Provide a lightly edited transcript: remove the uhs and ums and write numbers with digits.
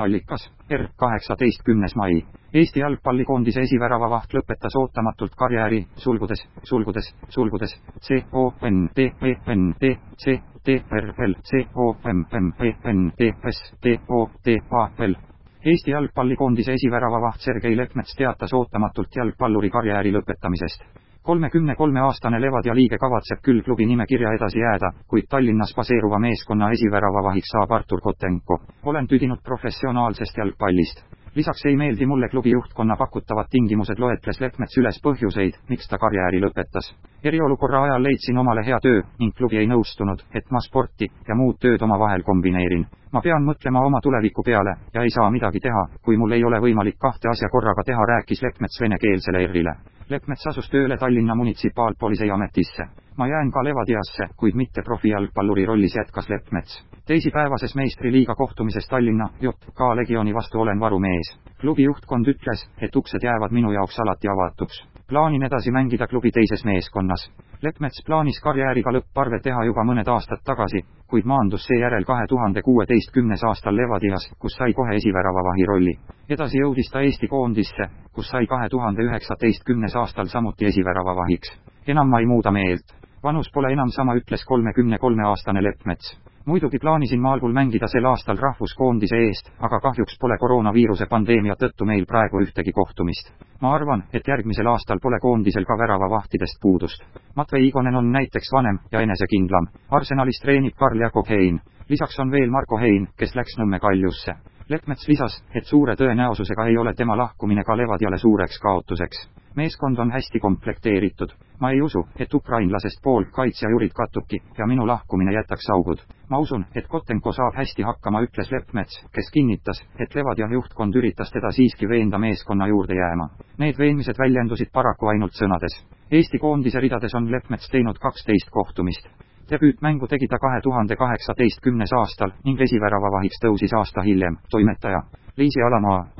Allikas, R18 mai. Eesti jalgpallikoondise esiväravavaht lõpetas ootamatult karjääri, sulgudes, CONTENTL. Eesti jalgpallikoondise esiväravavaht Sergei Leppmets teatas ootamatult jalgpalluri karjääri lõpetamisest. 33-aastane Levadia liige kavatseb küll klubi nimekirja edasi jääda, kuid Tallinnas baseeruva meeskonna esiväravavahiks saab Artur Kotenko. Olen tüdinud professionaalsest jalgpallist. Lisaks ei meeldi mulle klubi juhtkonna pakutavad tingimused, loetles Leppmets üles põhjuseid, miks ta karjääri lõpetas. Eriolukorra ajal leidsin omale hea töö ning klubi ei nõustunud, et ma sporti ja muud tööd omavahel kombineerin. Ma pean mõtlema oma tuleviku peale ja ei saa midagi teha, kui mul ei ole võimalik kahte asja korraga teha, rääkis Leppmets venekeelsele ERR-ile. Leppmets asus tööle Tallinna munitsipaalpolitsei ametisse. Ma jään ka Levadiasse, kuid mitte profijalgpalluri rollis, jätkas Leppmets. Teisipäevases meistriliiga kohtumises Tallinna JK Legioni vastu olen varumees. Klubi juhtkond ütles, et uksed jäävad minu jaoks alati avatuks. Plaanin edasi mängida klubi teises meeskonnas. Leppmets plaanis karjääriga lõpparve teha juba mõned aastad tagasi, kuid maandus seejärel 2016. aastal Levadias, kus sai kohe esiväravavahi rolli. Edasi jõudis ta Eesti koondisse, kus sai 2019. aastal samuti esiväravavahiks. Enam ma ei muuda meelt. Vanus pole enam sama, ütles 33-aastane Leppmets. Muidugi plaanisin ma algul mängida sel aastal rahvuskoondise eest, aga kahjuks pole koroonaviiruse pandeemia tõttu meil praegu ühtegi kohtumist. Ma arvan, et järgmisel aastal pole koondisel ka väravavahtidest puudust. Matvei Igonen on näiteks vanem ja enesekindlam. Arsenalis treenib Karl-Jakob Hein. Lisaks on veel Marko Hein, kes läks Nõmme Kaljusse. Leppmets lisas, et suure tõenäosusega ei ole tema lahkumine ka Levadiale suureks kaotuseks. Meeskond on hästi komplekteeritud. Ma ei usu, et ukrainlasest pool kaitsja Jurid Katubki ja minu lahkumine jätaks augud. Ma usun, et Kotenko saab hästi hakkama, ütles Leppmets, kes kinnitas, et Levadia juhtkond üritas teda siiski veenda meeskonna juurde jääma. Need veenmised väljendusid paraku ainult sõnades. Eesti koondise ridades on Leppmets teinud 12 kohtumist. Debüütmängu tegi ta 2018. aastal ning esiväravavahiks tõusis aasta hiljem, toimetaja Liisi Alamaa.